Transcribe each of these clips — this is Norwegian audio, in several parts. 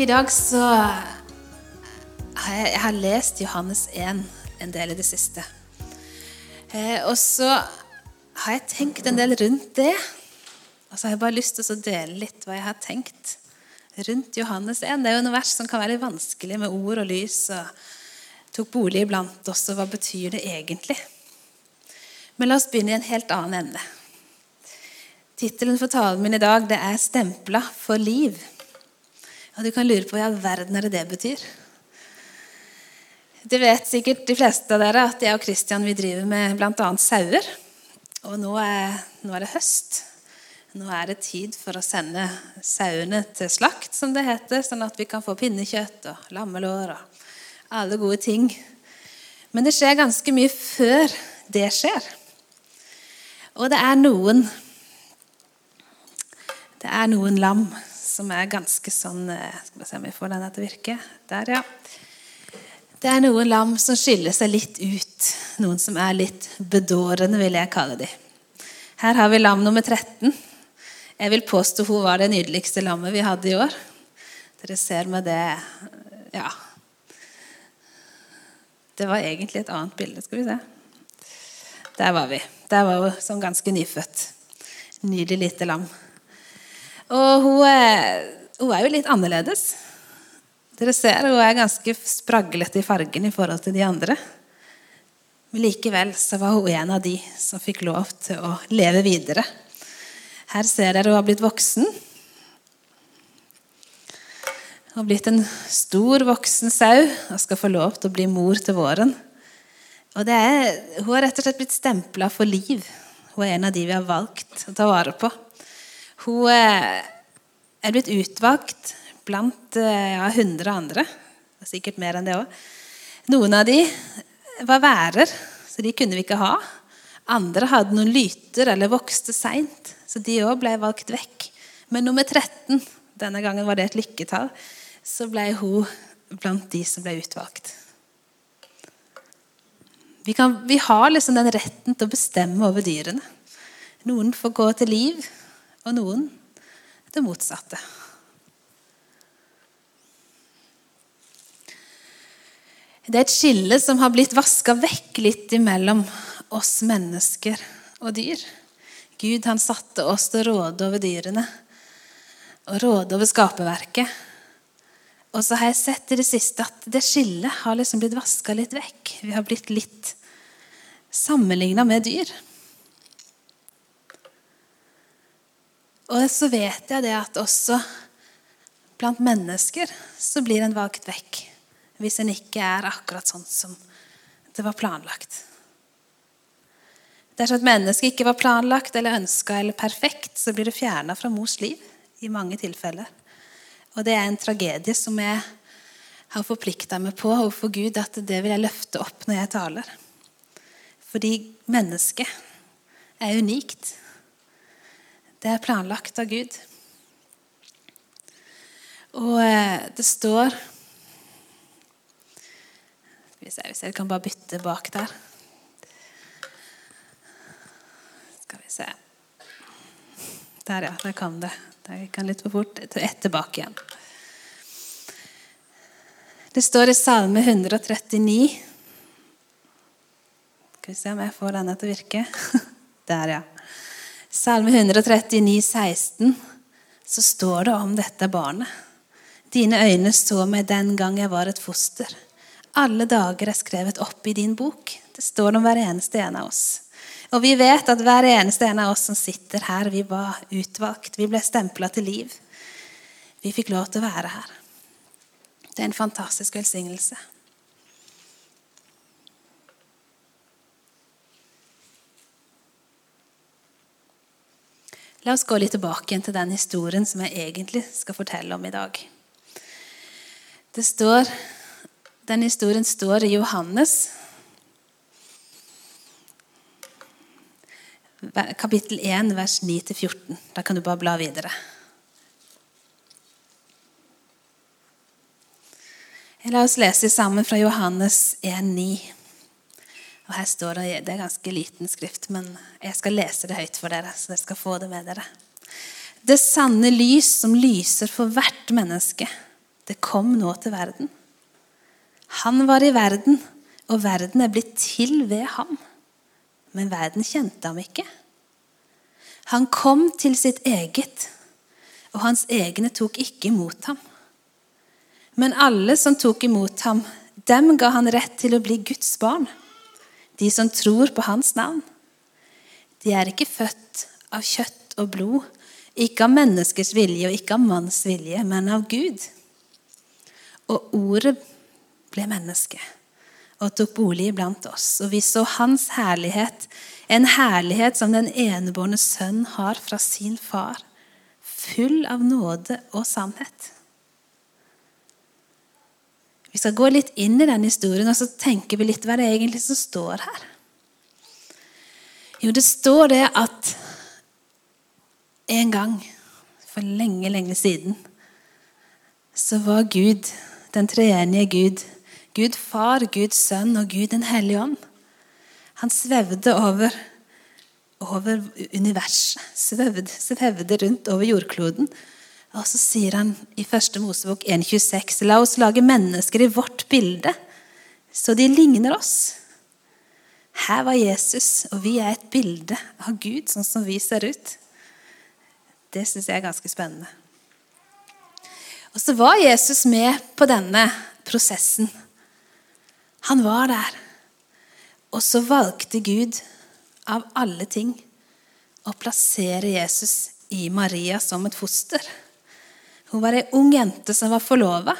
I dag så jeg har lest Johannes 1 en del I det siste. Og så har jeg tenkt en del rundt det. Og så har jeg bare lyst til å dele litt hva jeg har tenkt rundt Johannes 1. Det jo noen vers som kan være litt vanskelig med ord og lys, og tok bolig iblant oss, og hva betyr det egentlig? Men la oss begynne I en helt annen ende. Titelen for talen min I dag, det «Stemplet for liv». Og du kan lure på hva I all verden det betyr. Det vet sikkert de fleste av dere at jeg og Christian vi driver med blant annet sauer. Og nå det høst. Nå det tid for å sende sauene til slakt, som det heter, sånn at vi kan få pinnekjøtt og lammelår og alle gode ting. Men det skjer ganske mye før det skjer. Og det noen lam som ganske sånn, skal vi se om vi får denne til å virke. Der, ja. Det noen lam som skiller seg litt ut. Noen som litt bedårende, vil jeg kalle de. Her har vi lam nummer 13. Jeg vil påstå hun var det nydeligste lammet vi hadde I år. Dere ser med det, ja. Det var egentlig et annet bilde, skal vi se. Der var vi. Der var hun som ganske nyfødt. Nydelig lite lam. Og hun jo litt annerledes. Dere ser, hun ganske spraglet I fargen I forhold til de andre. Men likevel så var hun en av de som fikk lov til å leve videre. Her ser dere hun har blitt voksen. Hun har blitt en stor voksen sau og skal få lov til å bli mor til våren. Og hun har rett og slett blitt stemplet for liv. Hun en av de vi har valgt å ta vare på. Hun blitt utvalgt blant 100 andre, sikkert mer enn det også. Noen av de var værer, så de kunne vi ikke ha. Andre hadde noen lyter eller vokste sent, så de også ble valgt vekk. Men nummer 13, denne gangen var det et lykketall, så ble hun blant de som ble utvalgt. Vi har liksom den retten til å bestemme over dyrene. Noen får gå til liv, og noen det motsatte. Det et skille som har blitt vasket vekk litt imellom oss mennesker og dyr. Gud han satte oss til å råde over dyrene og råde over skaperverket. Og så har jeg sett I det siste at det skillet har liksom blitt vasket litt vekk. Vi har blitt litt sammenlignet med dyr. Og så vet jeg det at også blant mennesker så blir en valgt vekk hvis en ikke akkurat sånn som det var planlagt. Dersom et menneske ikke var planlagt eller ønsket eller perfekt, så blir det fjernet fra mors liv I mange tilfeller. Og det en tragedie som jeg har forpliktet meg på overfor Gud, at det vil jeg løfte opp når jeg taler. Fordi mennesket unikt. Det planlagt av Gud. Og det står, hvis jeg kan bare bytte bak der. Skal vi se. Der ja, der kom det. Der gikk han litt for fort. Tilbake igjen. Det står I Salme 139. Skal vi se om jeg får denne til å virke. Der ja. Salme 139, 16, så står det om dette barnet. Dine øyne så meg den gang jeg var et foster. Alle dager skrevet opp I din bok. Det står om hver eneste en av oss. Og vi vet at hver eneste en av oss som sitter her, vi var utvalgt. Vi ble stemplet til liv. Vi fikk lov til å være her. Det en fantastisk velsignelse. La oss gå litt tilbake igjen til den historien som jeg egentlig skal fortelle om I dag. Den historien står I Johannes, kapittel 1, vers 9-14. Da kan du bare bla videre. La oss lese sammen fra Johannes 1,9. Og her står det ganske liten skrift, men jeg skal lese det høyt for dere, så dere skal få det med dere. Det sanne lys som lyser for hvert menneske, det kom nå til verden. Han var i verden, og verden blitt til ved ham. Men verden kjente ham ikke. Han kom til sitt eget, og hans egne tok ikke imot ham. Men alle som tok imot ham, dem ga han rett til å bli Guds barn, de som tror på hans navn. De ikke født av kjøtt og blod, ikke av menneskers vilje og ikke av manns vilje, men av Gud. Og ordet ble menneske og tok bolig blant oss, og vi så hans herlighet, en herlighet som den enebårne sønn har fra sin far, full av nåde og sannhet. Vi skal gå litt inn i den historien, og så tenker vi litt hva det egentlig som står her. Jo, det står det at en gang, for lenge, lenge siden, så var Gud, den treenige Gud, Gud far, Gud sønn og Gud den hellige ånd. Han svevde over universet, svevde rundt over jordkloden. Og så sier han i 1. Mosebok 1,26, la oss lage mennesker i vårt bilde, så de ligner oss. Her var Jesus, og vi et bilde av Gud, sånn som vi ser ut. Det synes jeg ganske spennende. Og så var Jesus med på denne prosessen. Han var der. Og så valgte Gud av alle ting å plassere Jesus i Maria som et foster. Hun var en ung jente som var forlovet.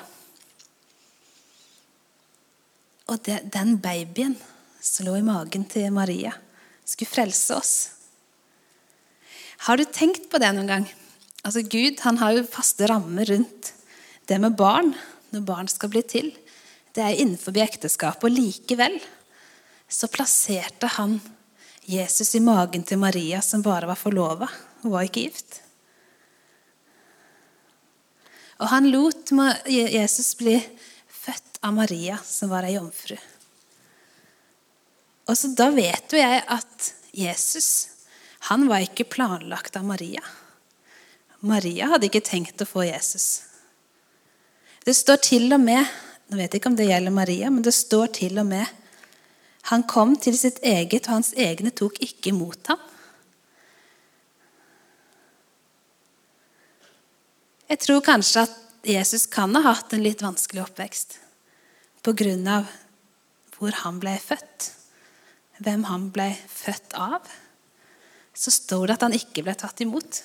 Og den babyen som lå i magen til Maria skulle frelse oss. Har du tenkt på det noen gang? Altså Gud, han har jo faste rammer rundt det med barn, når barn skal bli til. Det innenfor ekteskap, og likevel så plasserte han Jesus i magen til Maria, som bare var forlovet. Hun var ikke gift. Og han lot Jesus bli født av Maria, som var en jomfru. Og så da vet jo jeg at Jesus, han var ikke planlagt av Maria. Maria hadde ikke tenkt å få Jesus. Det står til og med, nå vet jeg ikke om det gjelder Maria, men det står til og med, han kom til sitt eget, og hans egne tok ikke imot ham. Jeg tror kanskje at Jesus kan ha hatt en litt vanskelig oppvekst, på grunn av hvor han ble født, hvem han ble født av. Så står det at han ikke ble tatt imot.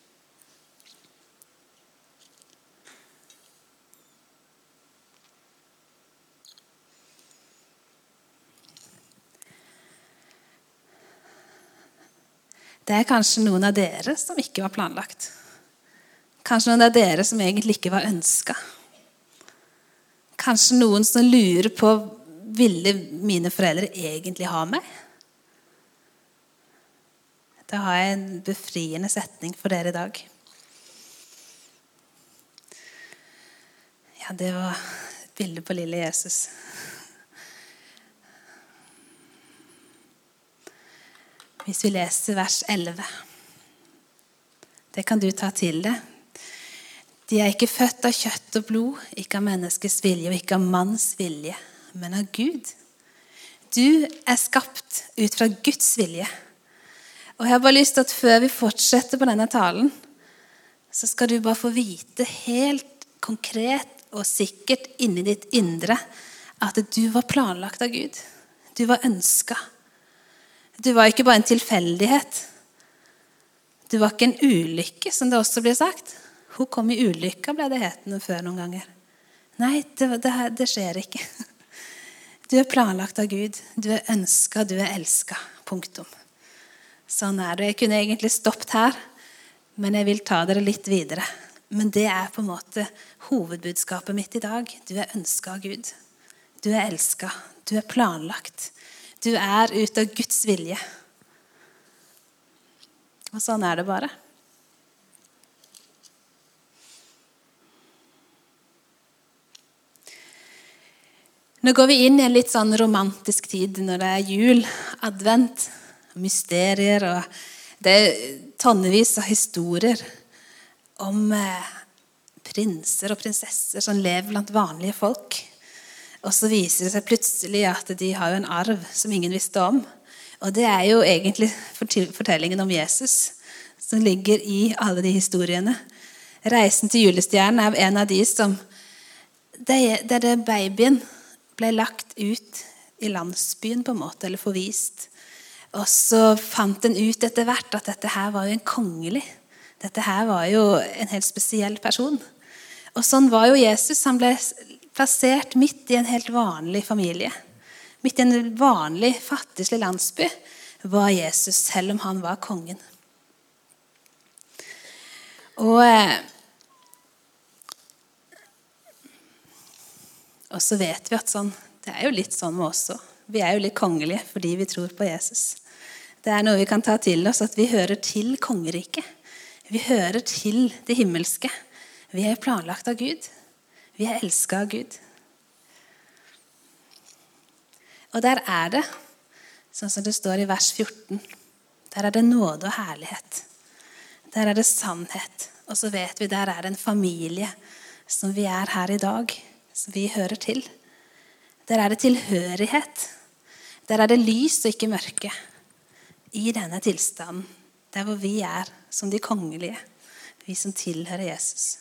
Det kanskje noen av dere som ikke var planlagt. Kanskje noen av dere som egentlig ikke var ønsket. Kanskje noen som lurer på, ville mine foreldre egentlig ha meg? Da har jeg en befriende setning for dere i dag. Ja, det var et bilde på lille Jesus. Hvis vi leser vers 11. Det kan du ta til det. De ikke født av kjøtt og blod, ikke av menneskets vilje og ikke av manns vilje, men av Gud. Du skapt ut fra Guds vilje. Og jeg har bare lyst til at før vi fortsetter på denne talen, så skal du bare få vite helt konkret og sikkert inni ditt indre at du var planlagt av Gud. Du var ønsket. Du var ikke bare en tilfeldighet. Du var ikke en ulykke, som det også ble sagt. Hun kom i ulykka, ble det hetende før noen ganger. Nei, det skjer ikke. Du planlagt av Gud. Du ønsket, du elsket. Punktum. Sånn det. Jeg kunne egentlig stoppet her, men jeg vil ta dere litt videre. Men det på en måte hovedbudskapet mitt i dag. Du ønsket av Gud. Du elsket. Du planlagt. Du ut av Guds vilje. Og sånn det bare. Nå går vi inn i en litt sånn romantisk tid når det jul, advent, mysterier, og det tonnevis av historier om prinser og prinsesser som lever blant vanlige folk. Og så viser det seg plutselig at de har jo en arv som ingen visste om. Og det er jo egentlig fortellingen om Jesus som ligger i alle de historiene. Reisen til julestjernen er en av de som der babyen ble lagt ut i landsbyen på en måte, eller forvist. Og så fant den ut etter hvert at dette her var jo en kongelig. Dette her var jo en helt spesiell person. Og sånn var jo Jesus. Han ble plassert midt i en helt vanlig familie. Midt i en vanlig, fattigslig landsby var Jesus, selv om han var kongen. Og så vet vi at det er jo litt sånn med oss også. Vi er jo litt kongelige fordi vi tror på Jesus. Det er noe vi kan ta til oss, at vi hører til kongeriket. Vi hører til det himmelske. Vi er planlagt av Gud. Vi er elsket av Gud. Og der er det, sånn som det står i vers 14, der er det nåde og herlighet. Der er det sannhet. Og så vet vi, der er det en familie som vi er her i dag, som vi hører til. Der er det tilhørighet. Der er det lys og ikke mørke. I denne tilstanden, der hvor vi er som de kongelige, vi som tilhører Jesus.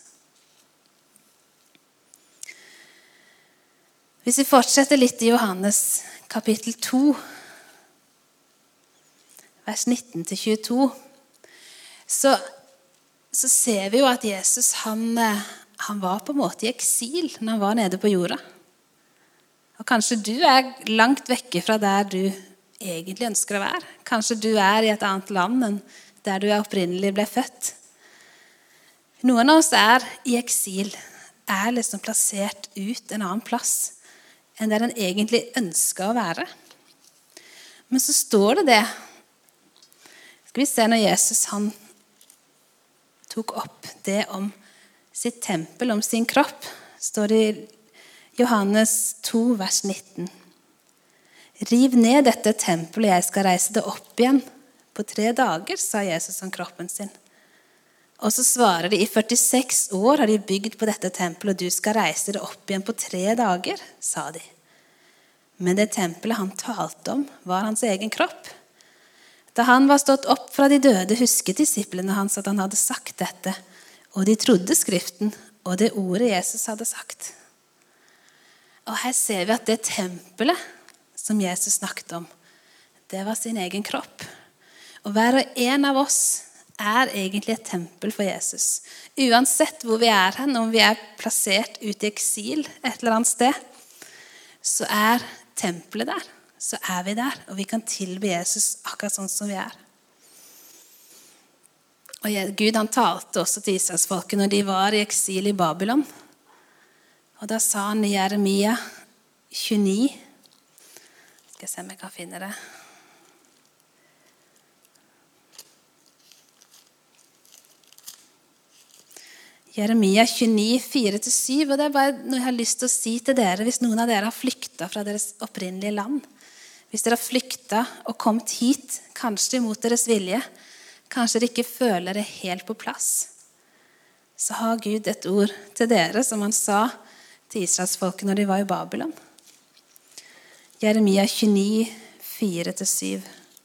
Hvis vi fortsetter litt i Johannes kapittel 2, vers 19-22, så ser vi jo at Jesus, han var på en måte i eksil når han var nede på jorda. Og kanskje du er langt vekke fra der du egentlig ønsker å være. Kanskje du er i et annet land enn der du opprinnelig ble født. Noen av oss er i eksil, er liksom plassert ut en annen plass enn der en egentlig ønsker å være. Men så står det. Skal vi se når Jesus han tok opp det om sitt tempel, om sin kropp, står det i Johannes 2, vers 19. Riv ned dette tempelet, jeg skal reise det opp igjen. På 3 dager, sa Jesus om kroppen sin. Og så svarer de, i 46 år har de bygd på dette tempelet, og du skal reise det opp igjen på 3 dager, sa de. Men det tempelet han talte om, var hans egen kropp. Da han var stått opp fra de døde, husket disiplene hans at han hadde sagt dette, og de trodde Skriften og det ordet Jesus hadde sagt. Og her ser vi at det tempelet som Jesus snakket om, det var sin egen kropp. Og hver og en av oss er egentlig et tempel for Jesus. Uansett hvor vi er hen, om vi er plassert ute i eksil et eller annet sted, så er tempelet der. Så er vi der, og vi kan tilbe Jesus akkurat sånn som vi er. Og Gud han talte også til Israelsfolket når de var i eksil i Babylon. Og da sa han i Jeremia 29, skal jeg se om jeg kan finne det. Jeremia 29, 4-7, og det er bare noe jeg har lyst til å si til dere, hvis noen av dere har flyktet fra deres opprinnelige land, hvis dere har flyktet og kommet hit, kanskje imot deres vilje, kanskje dere ikke føler det helt på plass, så har Gud et ord til dere, som han sa til Israelsfolket når de var i Babylon. Jeremia 29, 4-7.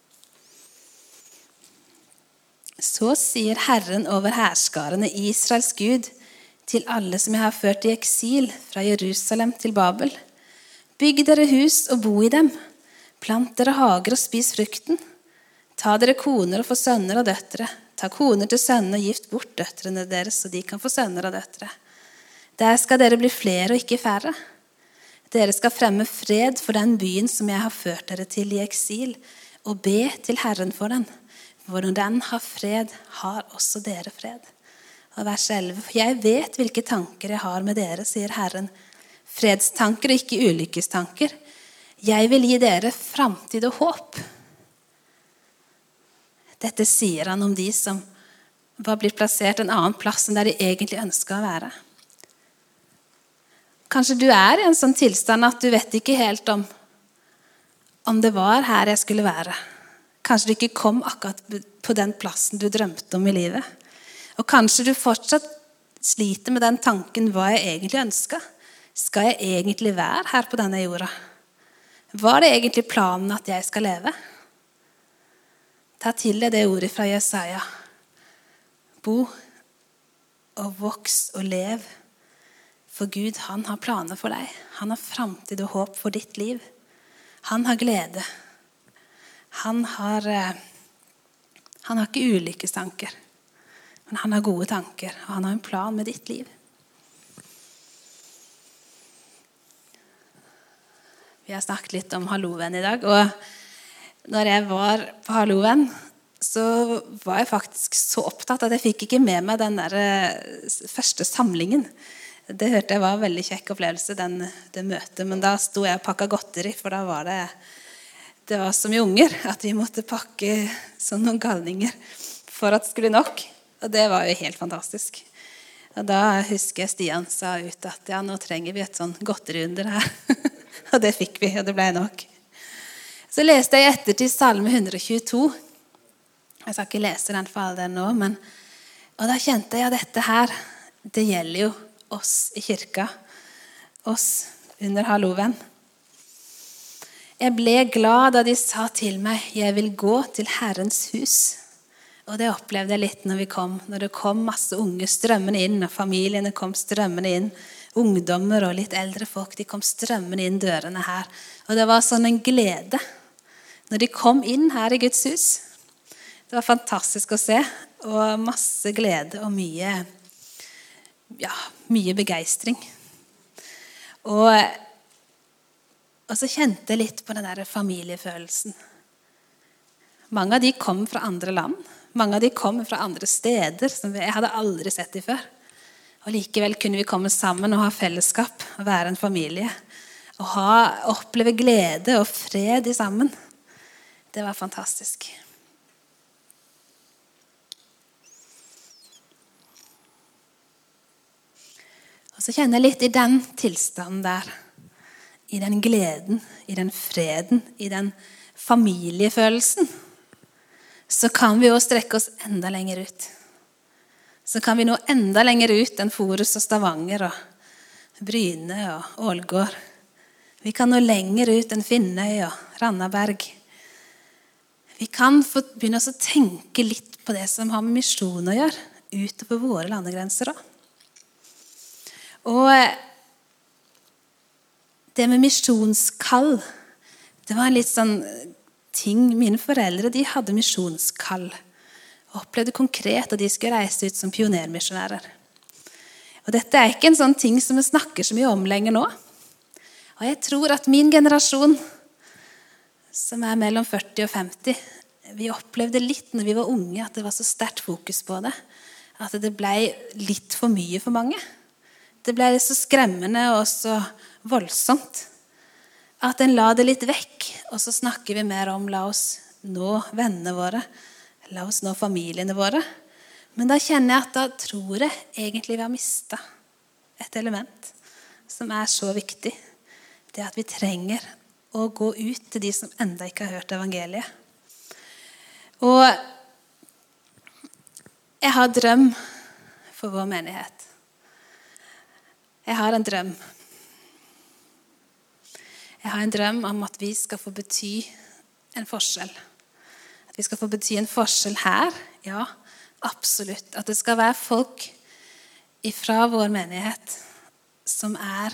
Så sier Herren over hærskarene, Israels Gud, til alle som jeg har ført i eksil fra Jerusalem til Babel. Bygg dere hus og bo i dem. Plant dere hager og spis frukten. Ta dere koner og få sønner og døtre. Ta koner til sønner og gift bort døtrene deres, så de kan få sønner og døtre. Der skal dere bli flere og ikke færre. Dere skal fremme fred for den byen som jeg har ført dere til i eksil, og be til Herren for den. For når den har fred, har også dere fred. Og vers 11. Jeg vet hvilke tanker jeg har med dere, sier Herren. Fredstanker og ikke ulykkestanker. Jeg vil gi dere framtid og håp. Dette sier han om de som var blitt plassert en annen plass enn der de egentlig ønsket å være. Kanskje du er i en sånn tilstand at du vet ikke helt om det var her jeg skulle være. Kanskje du ikke kom akkurat på den plassen du drømte om i livet. Og kanskje du fortsatt sliter med den tanken hva jeg egentlig ønsker. Skal jeg egentlig være her på denne jorda? Var det egentlig planen at jeg skal leve? Ta til deg det ordet fra Jesaja. Bo og voks og lev. For Gud, han har planer for deg. Han har fremtid og håp for ditt liv. Han har glede. Han har ikke ulykkestanker, men han har gode tanker, og han har en plan med ditt liv. Vi har snakket litt om Halloven i dag, og når jeg var på Halloven, så var jeg faktisk så opptatt at jeg fikk ikke med meg den der første samlingen. Det hørte jeg var en veldig kjekk opplevelse, det møtet, men da sto jeg og pakket godteri, for da var det var så mye unger at vi måtte pakke sånn noen galninger for at det skulle bli nok, og det var jo helt fantastisk. Og da husker jeg Stian sa ut at ja, nå trenger vi et sånn godteriunder her. Og det fikk vi, og det ble nok. Så leste jeg etter til Salme 122. Jeg skal ikke lese den for all den nå, og da kjente jeg at dette her, det gjelder jo oss i kirka, oss under Halloven. Jeg ble glad da de sa til meg, jeg vil gå til Herrens hus. Og det opplevde jeg litt når det kom masse unge strømmende inn, og familiene kom strømmende inn, ungdommer og litt eldre folk, de kom strømmende inn dørene her. Og det var sånn en glede når de kom inn her i Guds hus. Det var fantastisk å se, og masse glede og mye begeistring. Og så kjente jeg litt på den der familiefølelsen. Mange av de kom fra andre land. Mange av de kom fra andre steder som jeg hadde aldri sett de før. Og likevel kunne vi komme sammen og ha fellesskap og være en familie. Og oppleve glede og fred i sammen. Det var fantastisk. Og så kjenner jeg litt i den tilstanden der. I den gleden, i den freden, i den familiefølelsen. Så kan vi også strekke oss enda lenger ut. Så kan vi nå enda lenger ut enn Forus og Stavanger og Bryne og Ålgård. Vi kan nå lenger ut enn Finnøy og Randaberg. Vi kan få begynne å tenke litt på det som har med misjon å gjøre, utover våre landegrenser også. Og det med misjonskall, det var en litt sånn ting. Mine foreldre, de hadde misjonskall. Og opplevde konkret at de skulle reise ut som pionermisjonærer. Og dette er ikke en sånn ting som vi snakker så mye om lenger nå. Og jeg tror at min generasjon, som er mellom 40 og 50, vi opplevde litt når vi var unge, at det var så sterkt fokus på det. At det ble litt for mye for mange. Det ble så skremmende og så voldsomt. At en la det litt vekk, og så snakker vi mer om la oss nå vennene våre, la oss nå familiene våre. Men da kjenner jeg at da tror jeg egentlig vi har mistet et element som er så viktig. Det at vi trenger å gå ut til de som enda ikke har hørt evangeliet. Og jeg har drøm for vår menighet. Jeg har en drøm. Jeg har en drøm om at vi skal få bety en forskjell. At vi skal få bety en forskjell her, ja, absolutt. At det skal være folk fra vår menighet som er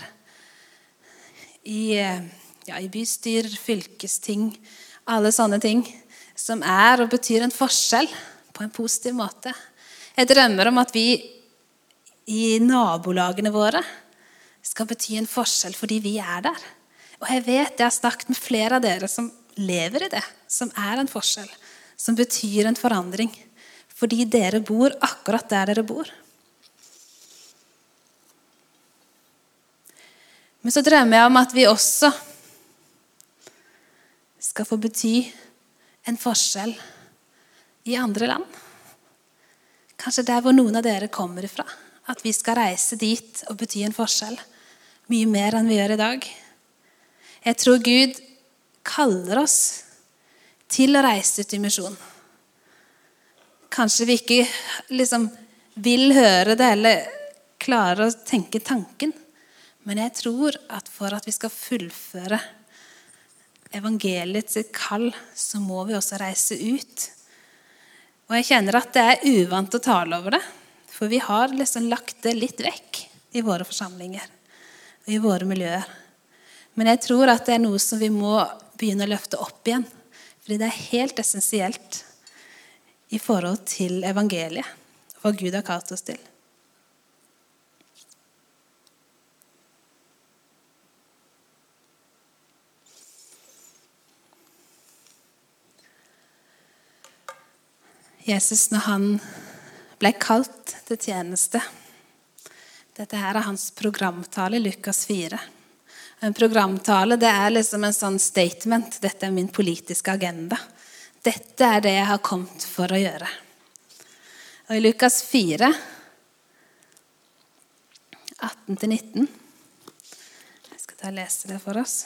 i bystyr, fylkesting, alle sånne ting, som er og betyr en forskjell på en positiv måte. Jeg drømmer om at vi i nabolagene våre skal bety en forskjell fordi vi er der. Og jeg vet, jeg har snakket med flere av dere som lever i det, som er en forskjell, som betyr en forandring, fordi dere bor akkurat der dere bor. Men så drømmer jeg om at vi også skal få bety en forskjell i andre land. Kanskje der hvor noen av dere kommer ifra. At vi skal reise dit og bety en forskjell. Mye mer enn vi gjør i dag. Jeg tror Gud kaller oss til å reise ut i misjon. Kanskje vi ikke vil høre det, eller klarer å tenke tanken. Men jeg tror at for at vi skal fullføre evangeliets kall, så må vi også reise ut. Og jeg kjenner at det er uvant å tale over det, for vi har liksom lagt det litt vekk i våre forsamlinger og i våre miljøer. Men jeg tror at det er noe som vi må begynne å løfte opp igjen, fordi det er helt essensielt i forhold til evangeliet, og hva Gud har kalt oss til. Jesus, når han ble kalt til tjeneste, dette her er hans programtale i Lukas 4. En programtale, det er liksom en sånn statement. Dette er min politiske agenda. Dette er det jeg har kommet for å gjøre. Og i Lukas 4, 18-19, jeg skal ta og lese det for oss.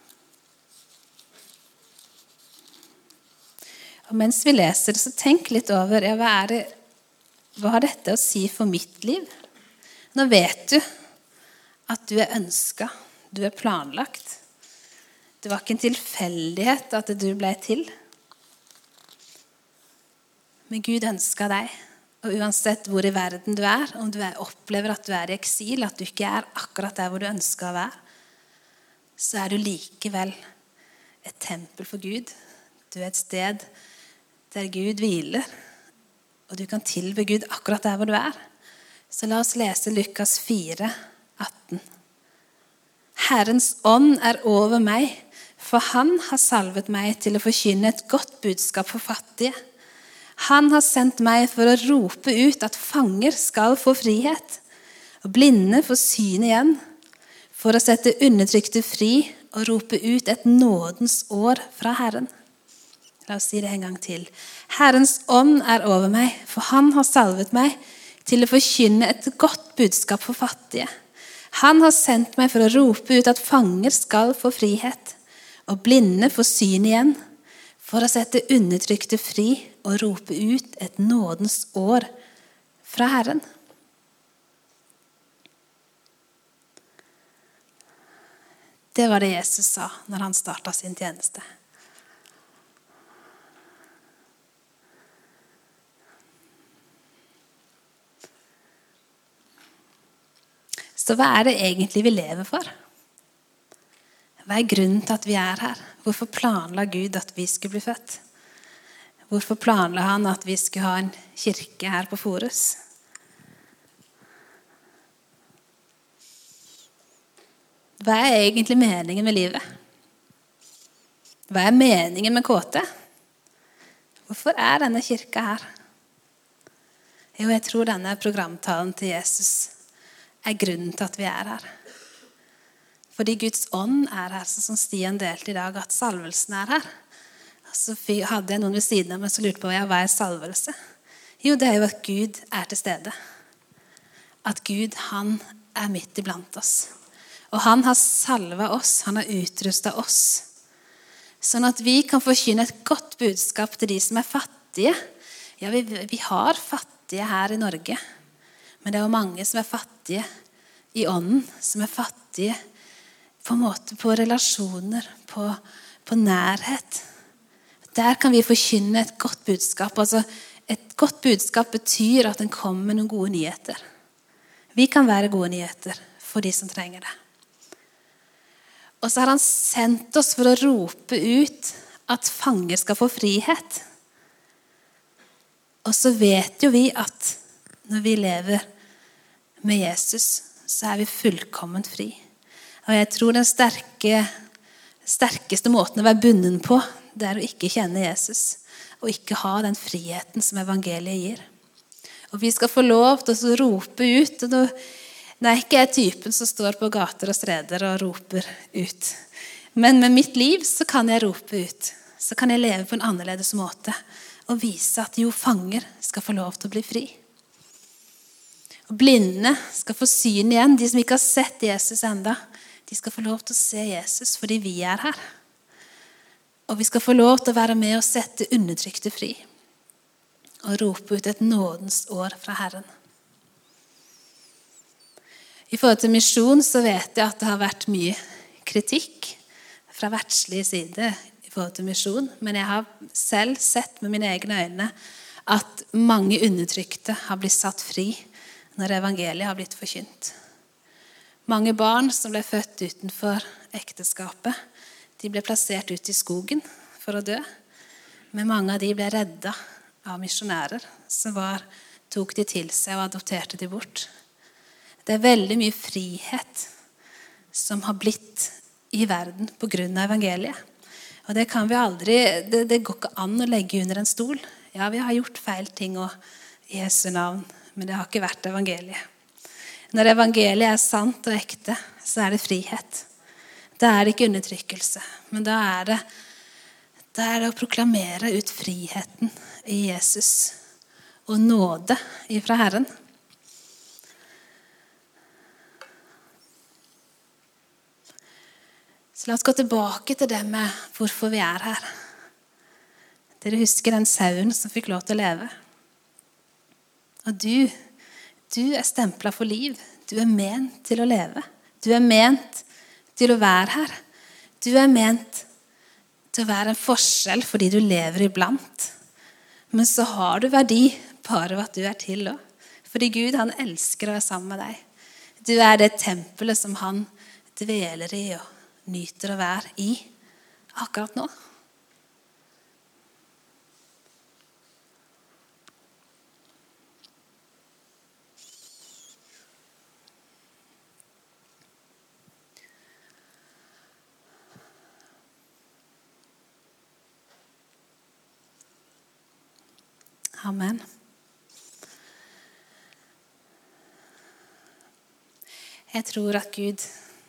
Og mens vi leser det, så tenk litt over, hva har dette å si for mitt liv? Nå vet du at du er ønsket, du er planlagt. Det var ikke en tilfeldighet at du ble til. Men Gud ønsket deg, og uansett hvor i verden du er, om du opplever at du er i eksil, at du ikke er akkurat der hvor du ønsker å være, så er du likevel et tempel for Gud. Du er et sted der Gud hviler, og du kan tilbe Gud akkurat der hvor du er. Så la oss lese Lukas 4, 18. Herrens ånd er over meg, for han har salvet meg til å forkynne et godt budskap for fattige. Han har sendt meg for å rope ut at fanger skal få frihet, og blinde få syn igjen, for å sette undertrykte fri og rope ut et nådens år fra Herren. La oss si det en gang til. Herrens ånd er over meg, for han har salvet meg til å forkynne et godt budskap for fattige. Han har sendt meg for å rope ut at fanger skal få frihet, og blinde få syn igjen, for å sette undertrykte fri og rope ut et nådens år fra Herren. Det var det Jesus sa når han startet sin tjeneste. Så hva er det egentlig vi lever for? Hva er grunnen til at vi er her? Hvorfor planla Gud at vi skulle bli født? Hvorfor planla han at vi skulle ha en kirke her på Forus? Hva er egentlig meningen med livet? Hva er meningen med KT? Hvorfor er denne kirka her? Jo, jeg tror denne programtalen til Jesus er grunnen til at vi er her. Fordi Guds ånd er her, sånn som Stian delte i dag, at salvelsen er her. Så hadde jeg noen ved siden av meg som lurte på hva er salvelse? Jo, det er jo at Gud er til stede. At Gud, han er midt iblant oss. Og han har salvet oss, han har utrustet oss. Sånn at vi kan forkynne et godt budskap til de som er fattige. Ja, vi har fattige her i Norge. Men det er jo mange som er fattige i ånden, som er fattige på en måte på relasjoner, på nærhet. Der kan vi forkynne et godt budskap. Altså, et godt budskap betyr at den kommer med noen gode nyheter. Vi kan være gode nyheter for de som trenger det. Og så har han sendt oss for å rope ut at fanger skal få frihet. Og så vet jo vi at når vi lever med Jesus, så er vi fullkomment fri. Og jeg tror den sterkeste måten å være bunden på, det er å ikke kjenne Jesus, og ikke ha den friheten som evangeliet gir. Og vi skal få lov til å rope ut, og nei, ikke jeg typen som står på gater og streder og roper ut. Men med mitt liv så kan jeg rope ut. Så kan jeg leve på en annerledes måte, og vise at jo, fanger skal få lov til å bli fri. Og blinde skal få syn igjen. De som ikke har sett Jesus enda, de skal få lov til å se Jesus fordi vi er her. Og vi skal få lov til å være med og sette undertrykte fri. Og rope ut et nådens år fra Herren. I forhold til misjon så vet jeg at det har vært mye kritikk fra verdslig side i forhold til misjon, men jeg har selv sett med mine egne øyne at mange undertrykte har blitt satt fri når evangeliet har blitt forkynt. Mange barn som ble født utenfor ekteskapet, de ble plassert ut i skogen for å dø, men mange av de ble redda av misjonærer som tok de til seg og adopterte de bort. Det er veldig mye frihet som har blitt i verden på grunn av evangeliet. Og det kan vi aldri, det går ikke an å legge under en stol. Ja, vi har gjort feil ting i Jesu navn, men det har ikke vært evangeliet. Når evangeliet er sant og ekte, så er det frihet. Da er det ikke undertrykkelse, men da er det å proklamere ut friheten i Jesus og nåde ifra Herren. Så la oss gå tilbake til det med hvorfor vi er her. Dere husker den sauen som fikk lov til å leve. Og du er stemplet for liv. Du er ment til å leve. Du er ment til å være her. Du er ment til å være en forskjell fordi du lever iblant. Men så har du verdi bare ved at du er til også. Fordi Gud, han elsker å være sammen med deg. Du er det tempelet som han dveler i og nyter å være i akkurat nå. Amen. Jeg tror at Gud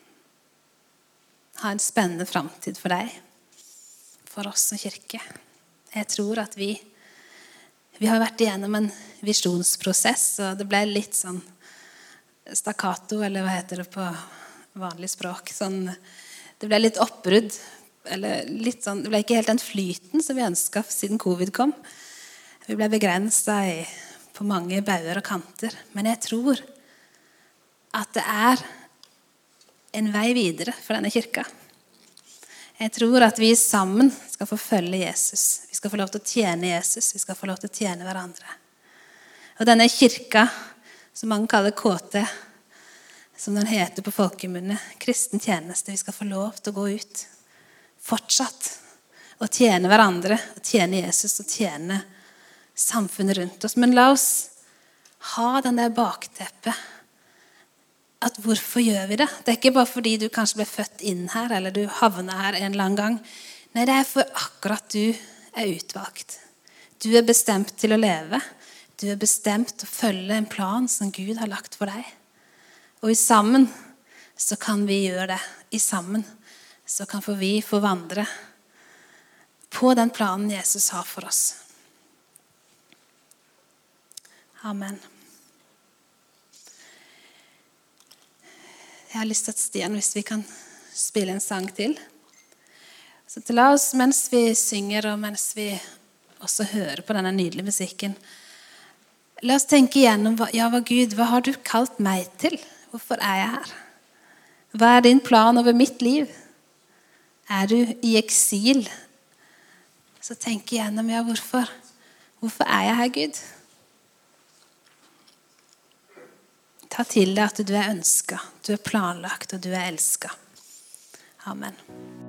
har en spennende fremtid for deg, for oss som kirke. Jeg tror at vi har vært igjennom en visjonsprosess, og det ble litt sånn stakkato, eller hva heter det på vanlig språk. Sånn, det ble litt oppbrudd, eller litt sånn, det ble ikke helt den flyten som vi ønsket siden covid kom. Vi ble begrenset på mange bauger og kanter. Men jeg tror at det er en vei videre for denne kirka. Jeg tror at vi sammen skal få følge Jesus. Vi skal få lov til å tjene Jesus. Vi skal få lov til å tjene hverandre. Og denne kirka, som mange kaller KT, som den heter på folkemunne, kristen tjeneste, vi skal få lov til å gå ut fortsatt og tjene hverandre, og tjene Jesus og tjene samfunnet rundt oss. Men la oss ha den der bakteppet at hvorfor gjør vi det? Det er ikke bare fordi du kanskje ble født inn her, eller du havner her en eller annen gang. Nei, det er for akkurat du er utvalgt. Du er bestemt til å leve. Du er bestemt til å følge en plan som Gud har lagt for deg. Og i sammen så kan vi gjøre det. I sammen så kan vi få vandre på den planen Jesus har for oss. Amen. Jeg har lyst til at Stian, hvis vi kan spille en sang til. Så la oss, mens vi synger og mens vi også hører på denne nydelige musikken, la oss tenke igjennom, Gud, hva har du kalt meg til? Hvorfor er jeg her? Hva er din plan over mitt liv? Er du i eksil? Så tenk igjennom, hvorfor? Hvorfor er jeg her, Gud? Ta til deg at du er ønsket, du er planlagt og du er elsket. Amen.